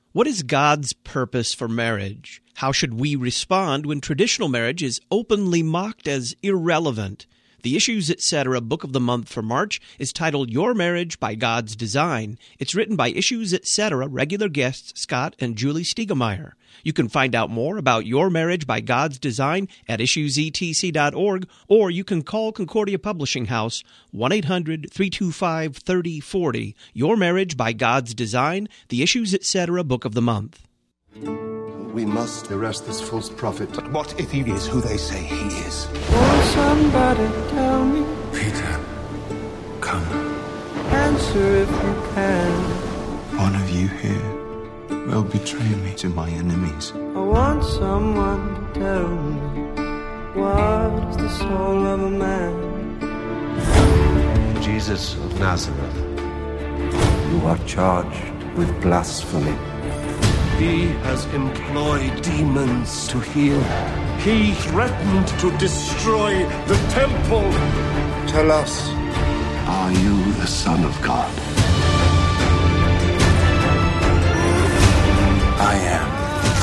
What is God's purpose for marriage? How should we respond when traditional marriage is openly mocked as irrelevant? The Issues Etc. Book of the Month for March is titled Your Marriage by God's Design. It's written by Issues Etc. regular guests Scott and Julie Stiegemeyer. You can find out more about Your Marriage by God's Design at issuesetc.org, or you can call Concordia Publishing House 1-800-325-3040. Your Marriage by God's Design, the Issues Etc. Book of the Month. We must arrest this false prophet. But what if he is who they say he is? Won't somebody tell me? Peter, come. Answer if you can. One of you here will betray me to my enemies. I want someone to tell me what is the soul of a man. Jesus of Nazareth, you are charged with blasphemy. he has employed demons to heal. He threatened to destroy the temple. Tell us, Are you the Son of God? I am.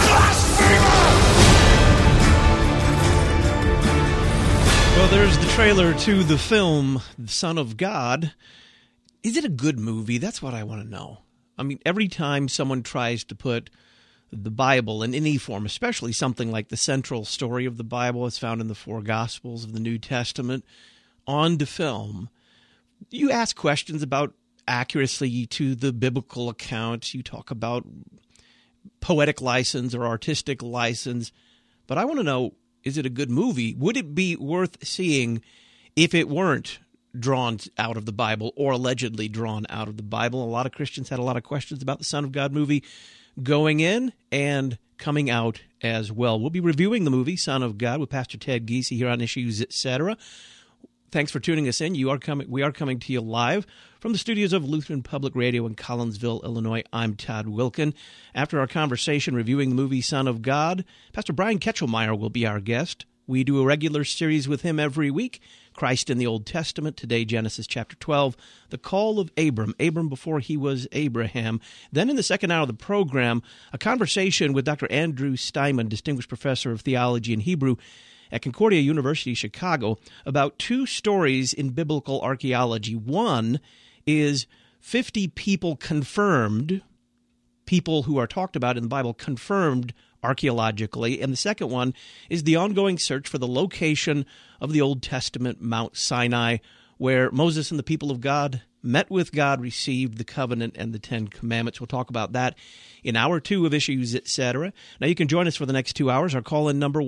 Well, there's the trailer to the film, The Son of God. Is it a good movie? That's what I want to know. I mean, every time someone tries to put the Bible in any form, especially something like the central story of the Bible as found in the four Gospels of the New Testament, onto film, you ask questions about accuracy to the biblical accounts. You talk about poetic license or artistic license. But I want to know, is it a good movie? Would it be worth seeing if it weren't drawn out of the Bible or allegedly drawn out of the Bible? A lot of Christians had a lot of questions about the Son of God movie going in and coming out as well. We'll be reviewing the movie Son of God with Pastor Ted Giese here on Issues Etc. Thanks for tuning us in. We are coming to you live from the studios of Lutheran Public Radio in Collinsville, Illinois. I'm Todd Wilkin. After our conversation reviewing the movie Son of God, Pastor Brian Ketchelmeyer will be our guest. We do a regular series with him every week, Christ in the Old Testament. Today, Genesis chapter 12, the call of Abram before he was Abraham. Then in the second hour of the program, a conversation with Dr. Andrew Steinman, Distinguished Professor of Theology and Hebrew at Concordia University, Chicago, about two stories in biblical archaeology. One is 50 people confirmed, people who are talked about in the Bible confirmed archaeologically, and the second one is the ongoing search for the location of the Old Testament Mount Sinai, where Moses and the people of God met with God, received the covenant and the Ten Commandments. We'll talk about that in hour two of Issues, Etc. Now, you can join us for the next 2 hours. Our call-in number,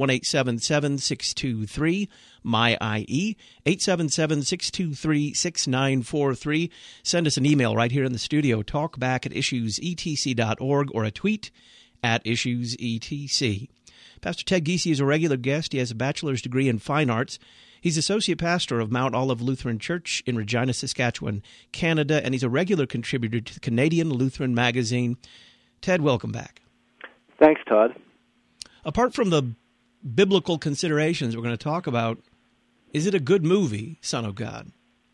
1-877-623-MY-IE, 877-623-6943. Send us an email right here in the studio, talkback@issuesetc.org, or a tweet at IssuesETC. Pastor Ted Giese is a regular guest. He has a bachelor's degree in fine arts. He's associate pastor of Mount Olive Lutheran Church in Regina, Saskatchewan, Canada, and he's a regular contributor to the Canadian Lutheran Magazine. Ted, welcome back. Thanks, Todd. Apart from the biblical considerations we're going to talk about, is it a good movie, Son of God?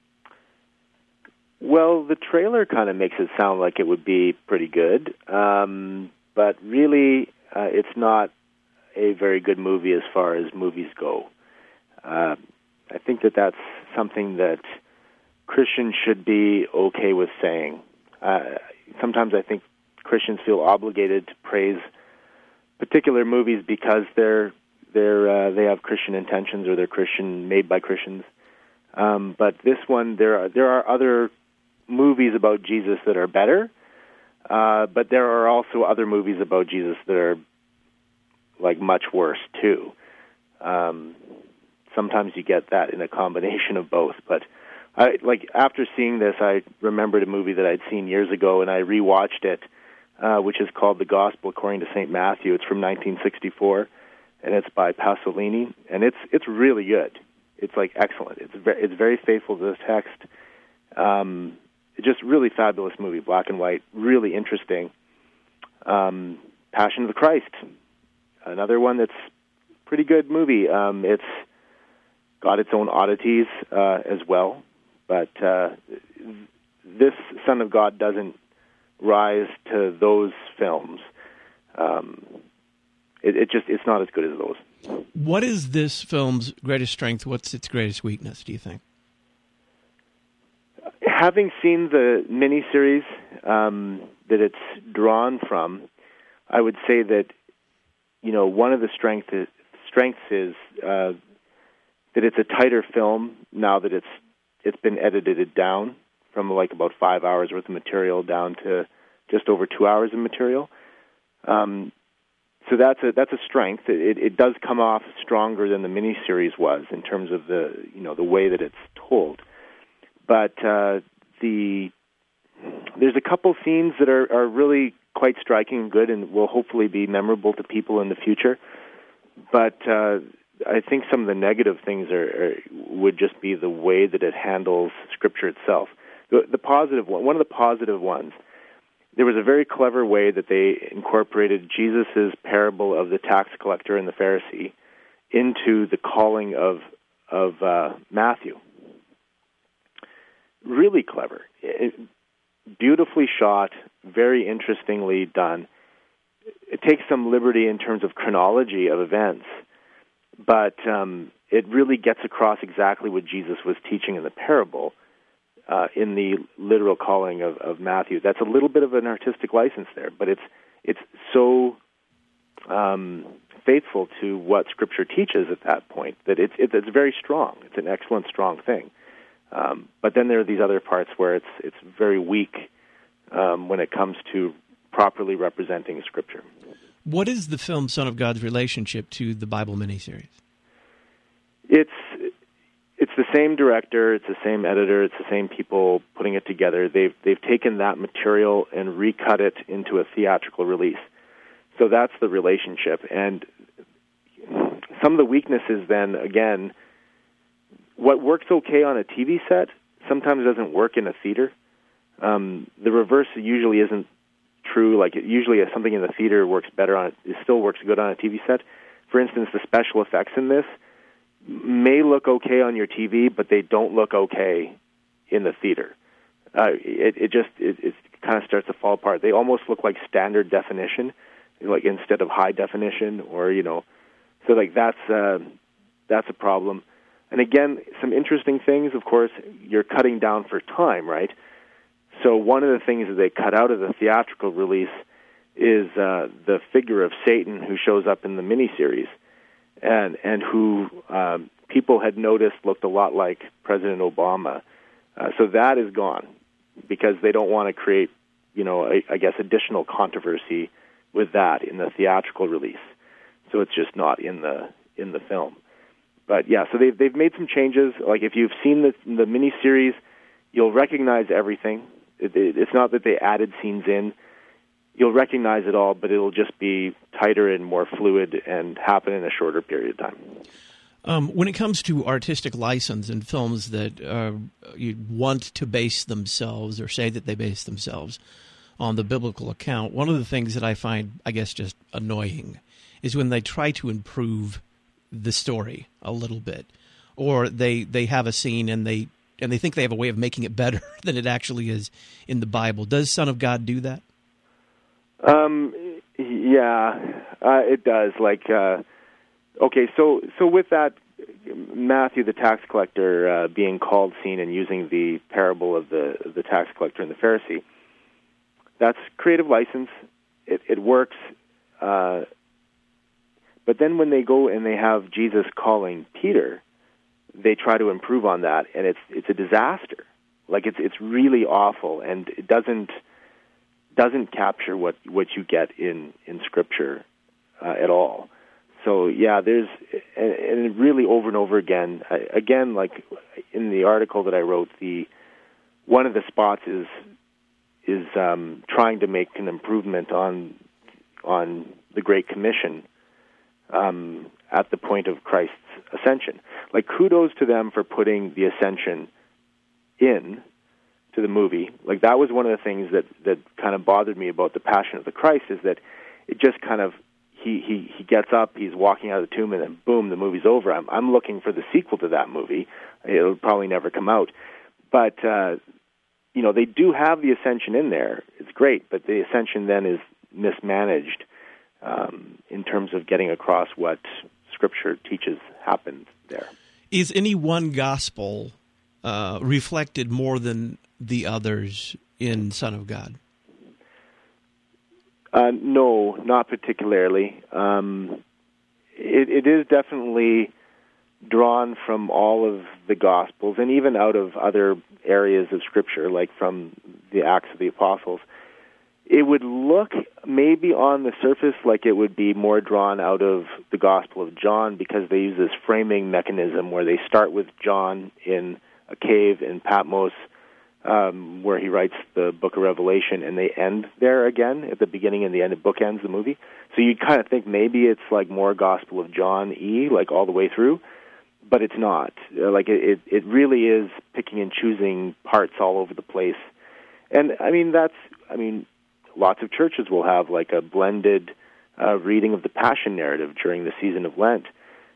Well, the trailer kind of makes it sound like it would be pretty good, but really it's not a very good movie as far as movies go. I think that's something that Christians should be okay with saying. Sometimes I think Christians feel obligated to praise particular movies because they have Christian intentions or they're made by Christians. But this one, there are other movies about Jesus that are better, but there are also other movies about Jesus that are like much worse too. Sometimes you get that in a combination of both. But after seeing this, I remembered a movie that I'd seen years ago, and I rewatched it, which is called The Gospel According to St. Matthew. It's from 1964, and it's by Pasolini, and it's really good. It's like excellent. It's very faithful to the text. It's just really fabulous movie, black and white, really interesting. Passion of the Christ, another one that's pretty good movie. It's got its own oddities as well, but this Son of God doesn't rise to those films. it's not as good as those. What is this film's greatest strength? What's its greatest weakness, do you think? Having seen the miniseries that it's drawn from, I would say that, one of the strengths is that it's a tighter film now that it's been edited down from like about 5 hours worth of material down to just over 2 hours of material. So that's a strength. It does come off stronger than the miniseries was in terms of the way that it's told. But there's a couple scenes that are really quite striking and good and will hopefully be memorable to people in the future. But I think some of the negative things would just be the way that it handles Scripture itself. The positive one of the positive ones, there was a very clever way that they incorporated Jesus' parable of the tax collector and the Pharisee into the calling of Matthew. Really clever. Beautifully shot, very interestingly done. It takes some liberty in terms of chronology of events, but it really gets across exactly what Jesus was teaching in the parable in the literal calling of Matthew. That's a little bit of an artistic license there, but it's so faithful to what Scripture teaches at that point that it's very strong. It's an excellent, strong thing. But then there are these other parts where it's very weak when it comes to properly representing Scripture. What is the film Son of God's relationship to the Bible miniseries? It's the same director, it's the same editor, it's the same people putting it together. They've taken that material and recut it into a theatrical release. So that's the relationship. And some of the weaknesses then, again, what works okay on a TV set sometimes doesn't work in a theater. The reverse usually isn't true. Like usually something in the theater works better it still works good on a TV set. For instance, the special effects in this may look okay on your TV, but they don't look okay in the theater. It kind of starts to fall apart. They almost look like standard definition, like instead of high definition, or so like that's a problem. And again, some interesting things. Of course, you're cutting down for time, right? So one of the things that they cut out of the theatrical release is the figure of Satan who shows up in the miniseries, and who people had noticed looked a lot like President Obama. So that is gone because they don't want to create, I guess, additional controversy with that in the theatrical release. So it's just not in the film. But yeah, so they've made some changes. Like if you've seen the miniseries, you'll recognize everything. It's not that they added scenes in. You'll recognize it all, but it'll just be tighter and more fluid and happen in a shorter period of time. When it comes to artistic license in films that you want to base themselves or say that they base themselves on the biblical account, one of the things that I find, I guess, just annoying is when they try to improve the story a little bit, or they have a scene and they think they have a way of making it better than it actually is in the Bible. Does Son of God do that? It does. Like, okay, so with that, Matthew the tax collector being called scene and using the parable of the tax collector and the Pharisee, that's creative license. It works. But then when they go and they have Jesus calling Peter, they try to improve on that, and it's a disaster. Like it's really awful, and it doesn't capture what you get in Scripture at all. So yeah, there's and really over and over again, like in the article that I wrote, one of the spots is trying to make an improvement on the Great Commission at the point of Christ's ascension. Like kudos to them for putting the ascension in to the movie. Like that was one of the things that kind of bothered me about the Passion of the Christ, is that it just kind of he gets up, he's walking out of the tomb, and then boom, the movie's over. I'm looking for the sequel to that movie. It'll probably never come out, but they do have the ascension in there. It's great, but the ascension then is mismanaged in terms of getting across what Scripture teaches happened there. Is any one gospel reflected more than the others in Son of God? No, not particularly. It is definitely drawn from all of the Gospels and even out of other areas of Scripture, like from the Acts of the Apostles. It would look maybe on the surface like it would be more drawn out of the Gospel of John, because they use this framing mechanism where they start with John in a cave in Patmos, where he writes the book of Revelation, and they end there again at the beginning and the end. It bookends the movie. So you'd kind of think maybe it's like more Gospel of John-y, like all the way through, but it's not. Like it really is picking and choosing parts all over the place. And lots of churches will have like a blended reading of the Passion narrative during the season of Lent.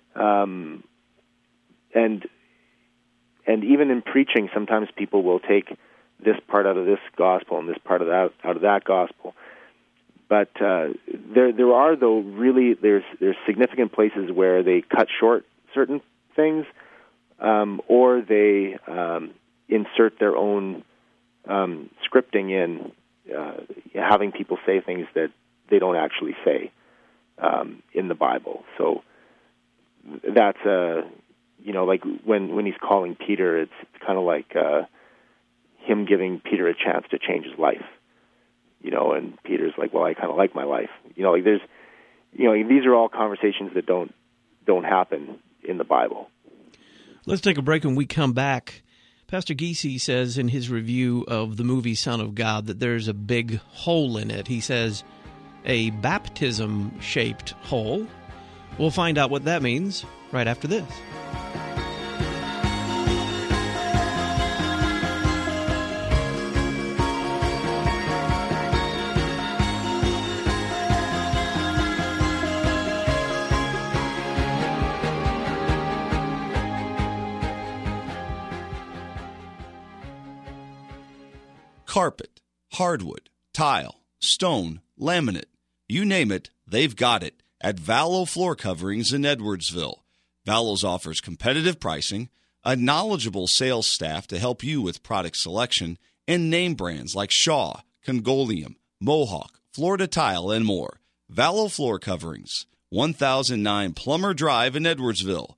And even in preaching, sometimes people will take this part out of this gospel and this part of that out of that gospel. But there are, though, really there's significant places where they cut short certain things, or they insert their own scripting in, having people say things that they don't actually say in the Bible. So that's like when he's calling Peter, it's kind of like him giving Peter a chance to change his life. And Peter's like, well, I kind of like my life. There's, these are all conversations that don't happen in the Bible. Let's take a break. When we come back, Pastor Giese says in his review of the movie Son of God that there's a big hole in it. He says a baptism-shaped hole. We'll find out what that means right after this. Carpet, hardwood, tile, stone, laminate, you name it, they've got it at Vallow Floor Coverings in Edwardsville. Vallows offers competitive pricing, a knowledgeable sales staff to help you with product selection, and name brands like Shaw, Congolium, Mohawk, Florida Tile, and more. Vallow Floor Coverings, 1009 Plummer Drive in Edwardsville,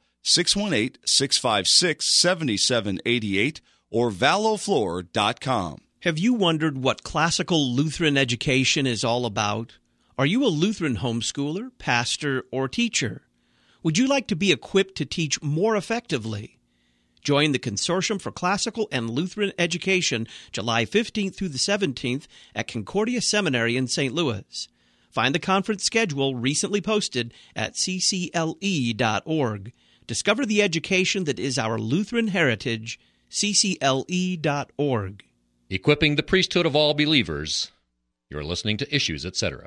618-656-7788 or vallowfloor.com. Have you wondered what classical Lutheran education is all about? Are you a Lutheran homeschooler, pastor, or teacher? Would you like to be equipped to teach more effectively? Join the Consortium for Classical and Lutheran Education July 15th through the 17th at Concordia Seminary in St. Louis. Find the conference schedule recently posted at ccle.org. Discover the education that is our Lutheran heritage, ccle.org. Equipping the priesthood of all believers. You're listening to Issues, Etc.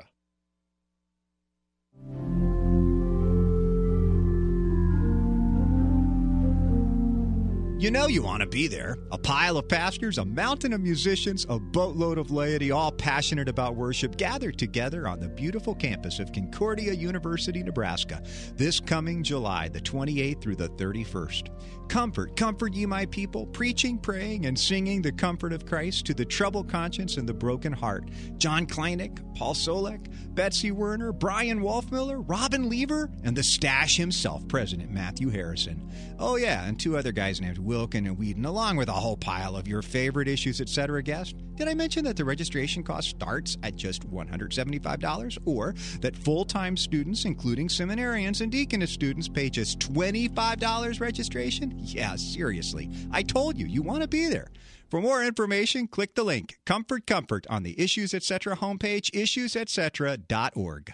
You know you want to be there. A pile of pastors, a mountain of musicians, a boatload of laity, all passionate about worship, gathered together on the beautiful campus of Concordia University, Nebraska, this coming July the 28th through the 31st. Comfort ye my people, preaching, praying, and singing the comfort of Christ to the troubled conscience and the broken heart. John Kleinig, Paul Solek, Betsy Werner, Brian Wolfmiller, Robin Lever, and the Stash himself, President Matthew Harrison. Oh yeah, and two other guys named Wilkin and Whedon, along with a whole pile of your favorite Issues, Etc. guests. Did I mention that the registration cost starts at just $175, or that full-time students, including seminarians and deaconess students, pay just $25 registration? Yeah, seriously. I told you, you want to be there. For more information, click the link, Comfort, on the Issues, Etc. homepage, issuesetc.org.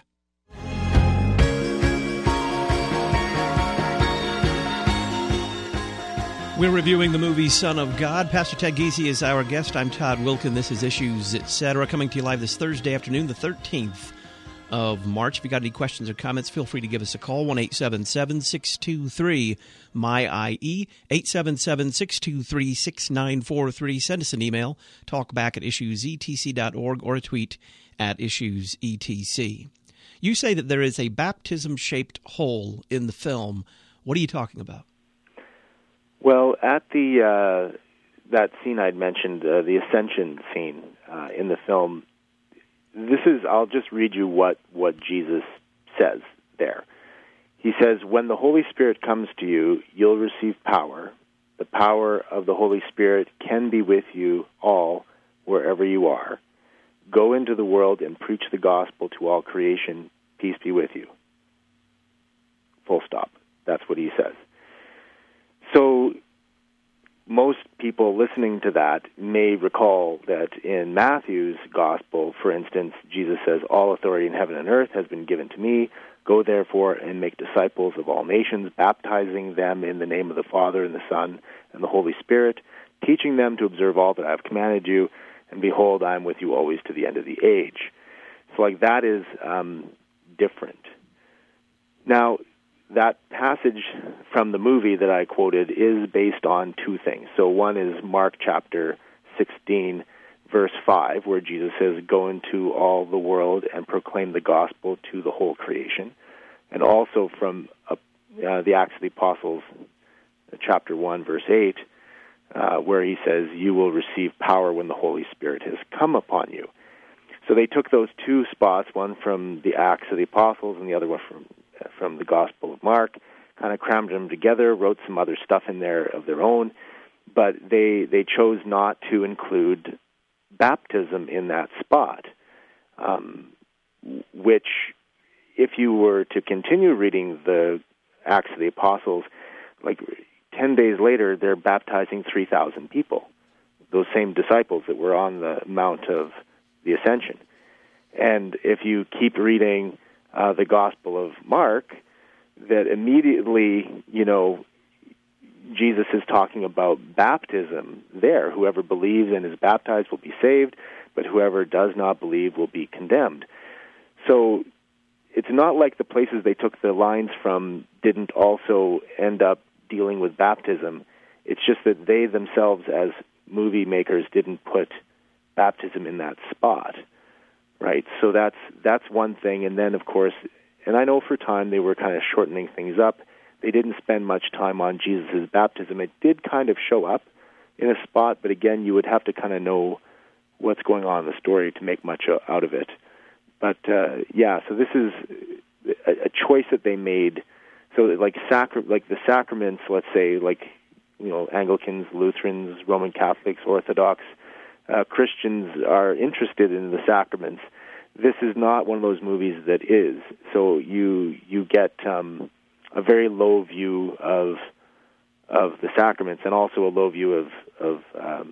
We're reviewing the movie Son of God. Pastor Ted Giese is our guest. I'm Todd Wilkin. This is Issues, Etc., coming to you live this Thursday afternoon, the 13th of March. If you got any questions or comments, feel free to give us a call, 1-877-623-MY-IE, 877-623-6943. Send us an email, talkback@issuesetc.org, or a tweet @issuesetc. You say that there is a baptism-shaped hole in the film. What are you talking about? Well, at the that scene I'd mentioned, the ascension scene in the film, I'll just read you what Jesus says there. He says, "When the Holy Spirit comes to you, you'll receive power. The power of the Holy Spirit can be with you all, wherever you are. Go into the world and preach the gospel to all creation. Peace be with you." Full stop. That's what he says. So most people listening to that may recall that in Matthew's gospel, for instance, Jesus says, "All authority in heaven and earth has been given to me. Go therefore and make disciples of all nations, baptizing them in the name of the Father and the Son and the Holy Spirit, teaching them to observe all that I have commanded you, and behold, I am with you always to the end of the age." So that is different. Now, that passage from the movie that I quoted is based on two things. So one is Mark chapter 16, verse 5, where Jesus says, "Go into all the world and proclaim the gospel to the whole creation." And also from the Acts of the Apostles, chapter 1, verse 8, where he says, "You will receive power when the Holy Spirit has come upon you." So they took those two spots, one from the Acts of the Apostles and the other one from the Gospel of Mark, kind of crammed them together, wrote some other stuff in there of their own, but they chose not to include baptism in that spot, which, if you were to continue reading the Acts of the Apostles, 10 days later, they're baptizing 3,000 people, those same disciples that were on the Mount of the Ascension. And if you keep reading the Gospel of Mark, that immediately, Jesus is talking about baptism there. Whoever believes and is baptized will be saved, but whoever does not believe will be condemned. So it's not like the places they took the lines from didn't also end up dealing with baptism. It's just that they themselves, as movie makers, didn't put baptism in that spot, right? So that's one thing. And then, of course, and I know for time they were kind of shortening things up. They didn't spend much time on Jesus' baptism. It did kind of show up in a spot, but again, you would have to kind of know what's going on in the story to make much out of it. But so this is a choice that they made. So like the sacraments, let's say, Anglicans, Lutherans, Roman Catholics, Orthodox, Christians are interested in the sacraments. This is not one of those movies that is. So you get a very low view of the sacraments, and also a low view of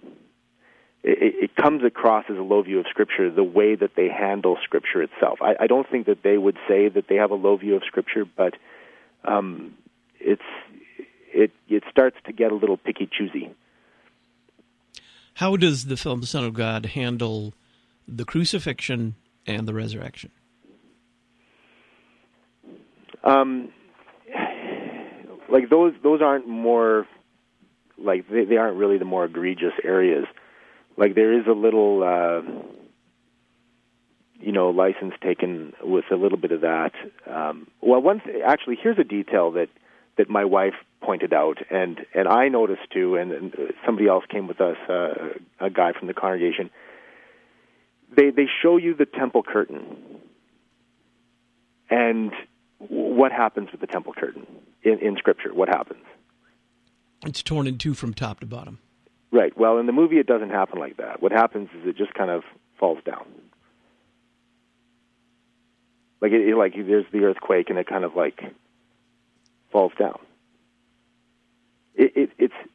it comes across as a low view of Scripture, the way that they handle Scripture itself. I don't think that they would say that they have a low view of Scripture, but it starts to get a little picky-choosy. How does the film Son of God handle the crucifixion and the resurrection? Those aren't more, they aren't really the more egregious areas. There is a little, license taken with a little bit of that. Actually, here's a detail that my wife pointed out, and I noticed too, and somebody else came with us, a guy from the congregation. They show you the temple curtain, and what happens with the temple curtain in Scripture? What happens? It's torn in two from top to bottom. Right. Well, in the movie, it doesn't happen like that. What happens is it just kind of falls down. There's the earthquake, and it kind of falls down. It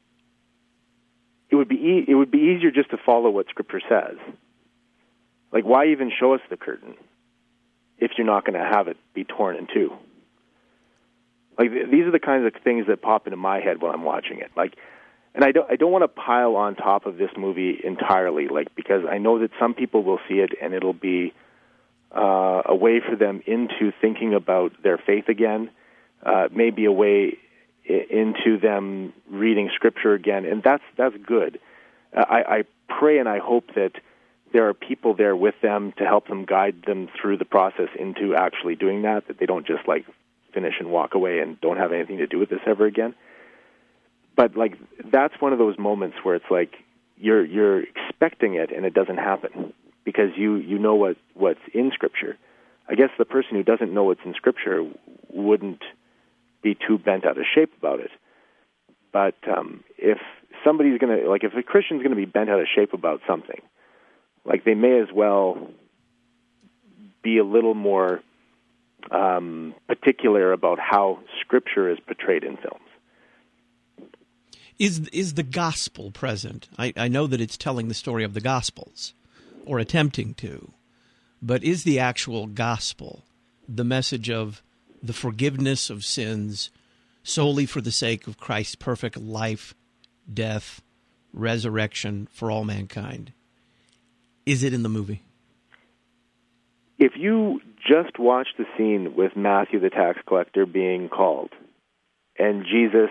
would be easier just to follow what Scripture says. Why even show us the curtain if you're not going to have it be torn in two? These are the kinds of things that pop into my head when I'm watching it. And I don't want to pile on top of this movie entirely, because I know that some people will see it and it'll be a way for them into thinking about their faith again, maybe a way into them reading Scripture again, and that's good. I pray and I hope that there are people there with them to help them, guide them through the process into actually doing that they don't just like finish and walk away and don't have anything to do with this ever again. But like that's one of those moments where it's like you're expecting it and it doesn't happen because you know what's in Scripture. I guess the person who doesn't know what's in Scripture wouldn't be too bent out of shape about it. But if somebody's going to, like if a Christian's going to be bent out of shape about something, like they may as well be a little more particular about how Scripture is portrayed in films. Is the gospel present? I know that it's telling the story of the Gospels, or attempting to, but is the actual gospel the message of the forgiveness of sins solely for the sake of Christ's perfect life, death, resurrection for all mankind? Is it in the movie? If you just watch the scene with Matthew the tax collector being called and Jesus,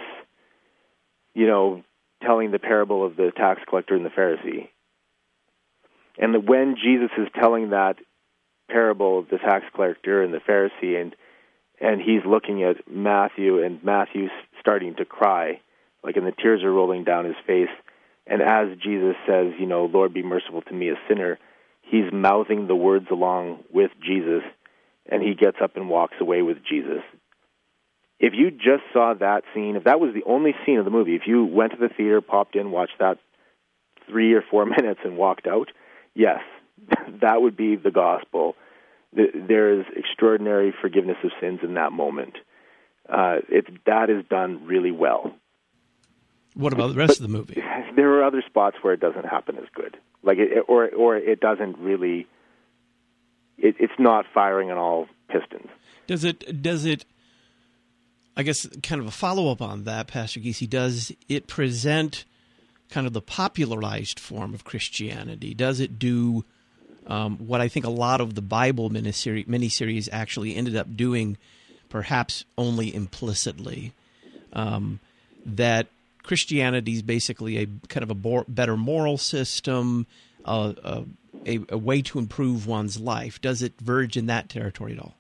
telling the parable of the tax collector and the Pharisee, and when Jesus is telling that parable of the tax collector and the Pharisee, and he's looking at Matthew, and Matthew's starting to cry, and the tears are rolling down his face, and as Jesus says, Lord, be merciful to me, a sinner, he's mouthing the words along with Jesus, and he gets up and walks away with Jesus. If you just saw that scene, if that was the only scene of the movie, if you went to the theater, popped in, watched that 3 or 4 minutes and walked out, yes, that would be the gospel. There is extraordinary forgiveness of sins in that moment. That is done really well. What about the rest of the movie? There are other spots where it doesn't happen as good, or it doesn't really. It's not firing on all pistons. Does it? I guess kind of a follow-up on that, Pastor Giese, does it present kind of the popularized form of Christianity? Does it do what I think a lot of the Bible miniseries actually ended up doing, perhaps only implicitly, that Christianity is basically a kind of a better moral system, a way to improve one's life? Does it verge in that territory at all?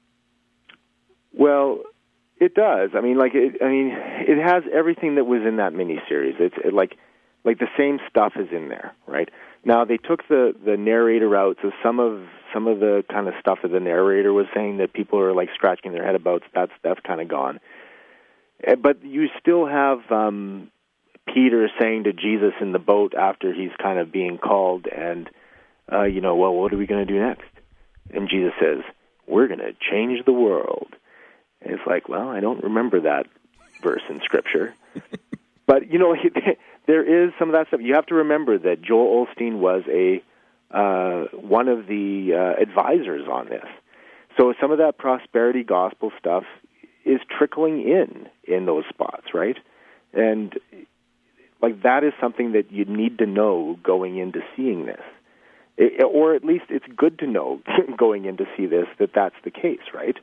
Well, it does. It has everything that was in that miniseries. It's like the same stuff is in there, right? Now they took the narrator out, so some of the kind of stuff that the narrator was saying that people are like scratching their head about, that's kind of gone. But you still have Peter saying to Jesus in the boat after he's kind of being called, and well, what are we going to do next? And Jesus says, "We're going to change the world." And it's like, well, I don't remember that verse in Scripture. But, there is some of that stuff. You have to remember that Joel Osteen was one of the advisors on this. So some of that prosperity gospel stuff is trickling in those spots, right? And, that is something that you need to know going into seeing this. Or at least it's good to know going in to see this that that's the case, right?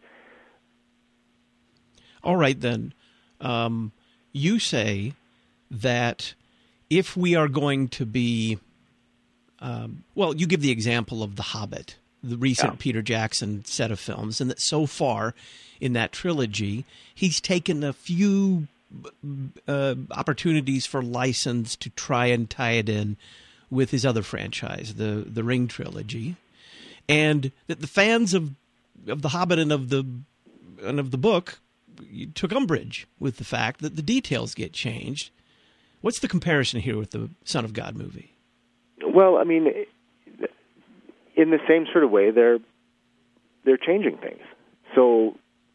All right, then. You say that if we are going to be, you give the example of The Hobbit, the recent Peter Jackson set of films, and that so far in that trilogy, he's taken a few opportunities for license to try and tie it in with his other franchise, the Ring trilogy, and that the fans of The Hobbit and of the book took umbrage with the fact that the details get changed. What's the comparison here with the Son of God movie? Well, in the same sort of way, they're changing things. So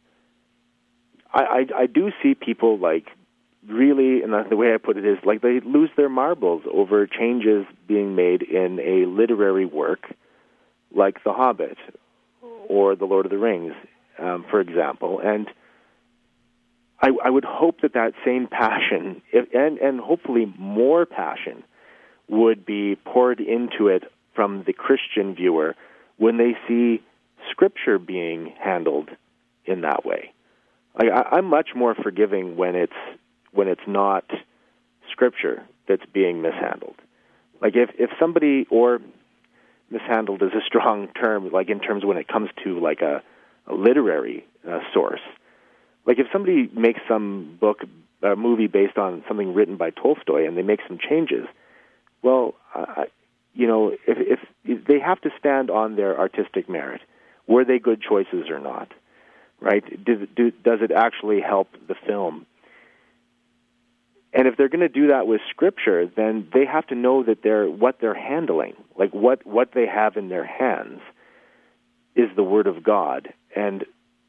I do see people really, and the way I put it is they lose their marbles over changes being made in a literary work like The Hobbit or The Lord of the Rings, for example, and I would hope that same passion, and hopefully more passion, would be poured into it from the Christian viewer when they see Scripture being handled in that way. I'm much more forgiving when it's not Scripture that's being mishandled. If somebody, or mishandled is a strong term, like in terms of when it comes to like a literary source. Like if somebody makes some book, a movie based on something written by Tolstoy, and they make some changes, well, if they have to stand on their artistic merit. Were they good choices or not? Right? Does it actually help the film? And if they're going to do that with Scripture, then they have to know that what they're handling, like what they have in their hands, is the Word of God. And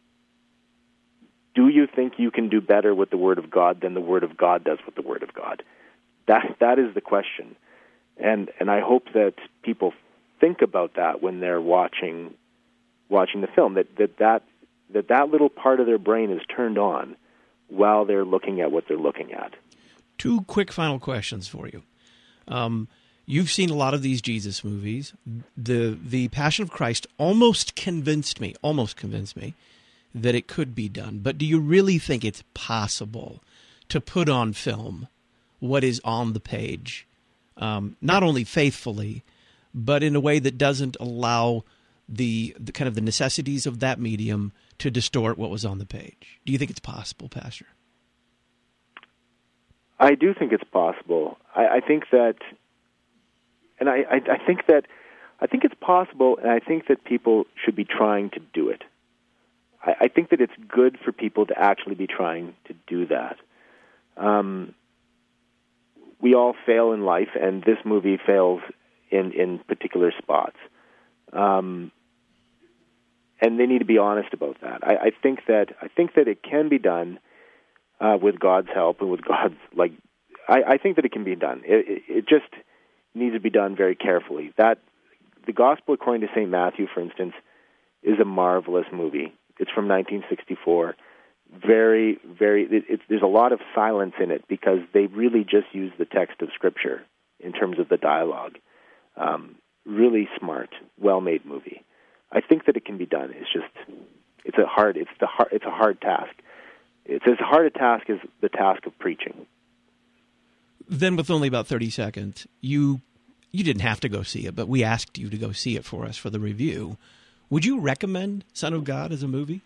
do you think you can do better with the Word of God than the Word of God does with the Word of God? That is the question. And I hope that people think about that when they're watching the film, that little part of their brain is turned on while they're looking at what they're looking at. 2 quick final questions for you. You've seen a lot of these Jesus movies. The Passion of Christ almost convinced me that it could be done. But do you really think it's possible to put on film what is on the page, not only faithfully, but in a way that doesn't allow the kind of the necessities of that medium to distort what was on the page? Do you think it's possible, Pastor? I do think it's possible. I think that, and I think it's possible, and I think that people should be trying to do it. I think that it's good for people to actually be trying to do that. We all fail in life, and this movie fails in particular spots. And they need to be honest about that. I think that it can be done with God's help and with God's I think that it can be done. It just needs to be done very carefully. That the Gospel according to St. Matthew, for instance, is a marvelous movie. It's from 1964. Very, very. There's a lot of silence in it because they really just use the text of Scripture in terms of the dialogue. Really smart, well-made movie. I think that it can be done. It's a hard task. It's as hard a task as the task of preaching. Then, with only about 30 seconds, you didn't have to go see it, but we asked you to go see it for us for the review. Would you recommend Son of God as a movie?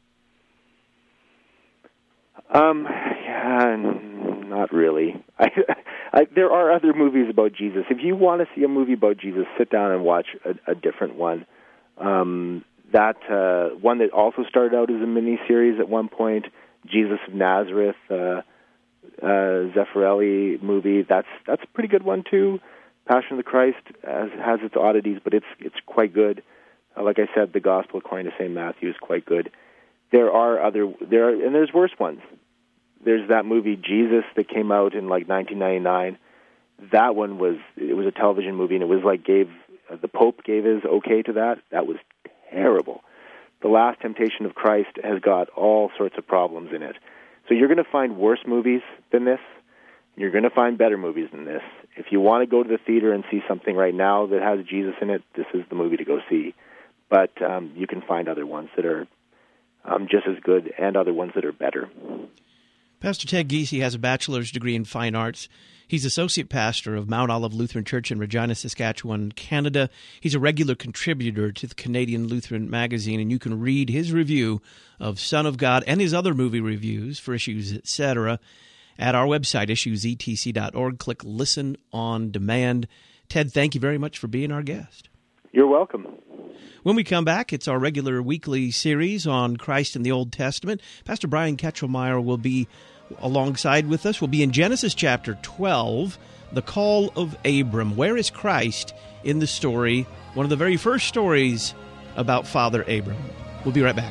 Not really. There are other movies about Jesus. If you want to see a movie about Jesus, sit down and watch a different one. That one that also started out as a miniseries at one point, Jesus of Nazareth, Zeffirelli movie. That's a pretty good one too. Passion of the Christ has its oddities, but it's quite good. Like I said, the Gospel according to St. Matthew is quite good. And there's worse ones. There's that movie Jesus that came out in 1999. That one was a television movie, and it was the Pope gave his okay to that. That was terrible. The Last Temptation of Christ has got all sorts of problems in it. So you're going to find worse movies than this. You're going to find better movies than this. If you want to go to the theater and see something right now that has Jesus in it, this is the movie to go see. But you can find other ones that are just as good and other ones that are better. Pastor Ted Giese has a bachelor's degree in fine arts. He's associate pastor of Mount Olive Lutheran Church in Regina, Saskatchewan, Canada. He's a regular contributor to the Canadian Lutheran Magazine, and you can read his review of Son of God and his other movie reviews for Issues, etc. at our website, issuesetc.org. Click Listen on Demand. Ted, thank you very much for being our guest. You're welcome. When we come back, it's our regular weekly series on Christ in the Old Testament. Pastor Brian Ketchelmeyer will be alongside with us. We'll be in Genesis chapter 12, the call of Abram. Where is Christ in the story? One of the very first stories about Father Abram. We'll be right back.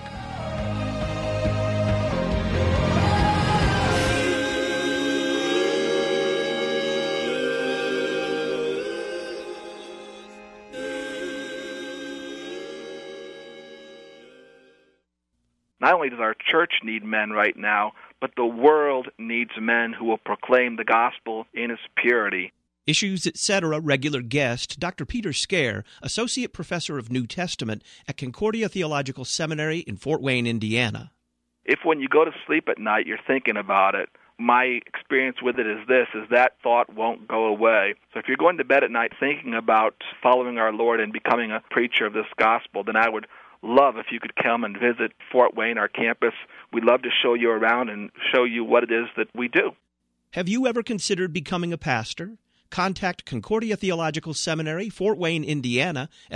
Not only does our church need men right now, but the world needs men who will proclaim the gospel in its purity. Issues, etc. regular guest, Dr. Peter Scare, Associate Professor of New Testament at Concordia Theological Seminary in Fort Wayne, Indiana. If when you go to sleep at night you're thinking about it, my experience with it is this, is that thought won't go away. So if you're going to bed at night thinking about following our Lord and becoming a preacher of this gospel, then I would love if you could come and visit Fort Wayne, our campus. We'd love to show you around and show you what it is that we do. Have you ever considered becoming a pastor? Contact Concordia Theological Seminary, Fort Wayne, Indiana, at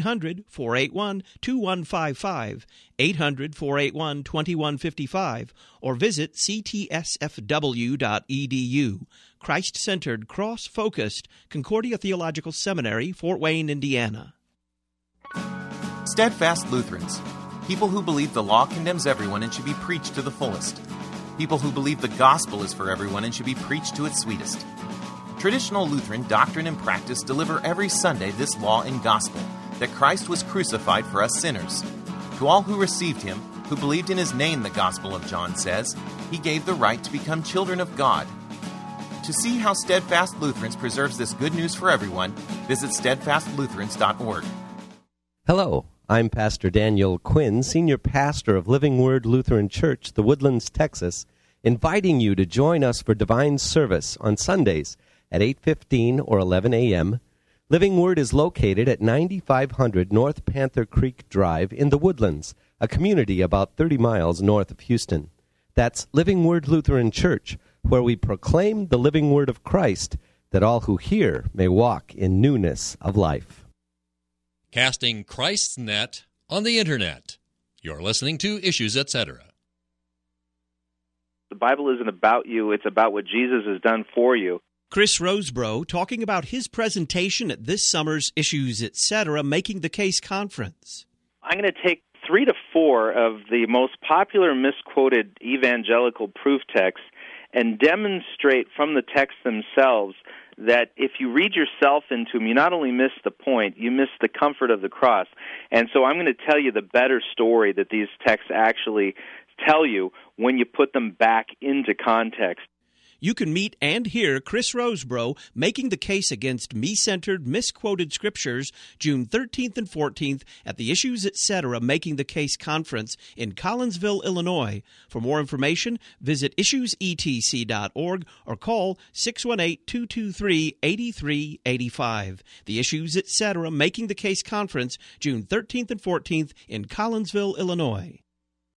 1-800-481-2155, 800-481-2155, or visit ctsfw.edu. Christ-centered, cross-focused Concordia Theological Seminary, Fort Wayne, Indiana. Steadfast Lutherans, people who believe the law condemns everyone and should be preached to the fullest. People who believe the gospel is for everyone and should be preached to its sweetest. Traditional Lutheran doctrine and practice deliver every Sunday this law and gospel, that Christ was crucified for us sinners. To all who received him, who believed in his name, the Gospel of John says, he gave the right to become children of God. To see how Steadfast Lutherans preserves this good news for everyone, visit steadfastlutherans.org. Hello, I'm Pastor Daniel Quinn, Senior Pastor of Living Word Lutheran Church, The Woodlands, Texas, inviting you to join us for divine service on Sundays at 8:15 or 11 a.m. Living Word is located at 9500 North Panther Creek Drive in The Woodlands, a community about 30 miles north of Houston. That's Living Word Lutheran Church, where we proclaim the living word of Christ, that all who hear may walk in newness of life. Casting Christ's net on the Internet. You're listening to Issues, Etc. The Bible isn't about you, it's about what Jesus has done for you. Chris Rosebrough talking about his presentation at this summer's Issues, Etc. Making the Case Conference. I'm going to take 3 to 4 of the most popular misquoted evangelical proof texts and demonstrate from the texts themselves that if you read yourself into them, you not only miss the point, you miss the comfort of the cross. And so I'm going to tell you the better story that these texts actually tell you when you put them back into context. You can meet and hear Chris Rosebrough making the case against me-centered, misquoted scriptures June 13th and 14th at the Issues, Etc. Making the Case Conference in Collinsville, Illinois. For more information, visit issuesetc.org or call 618-223-8385. The Issues, Etc. Making the Case Conference June 13th and 14th in Collinsville, Illinois.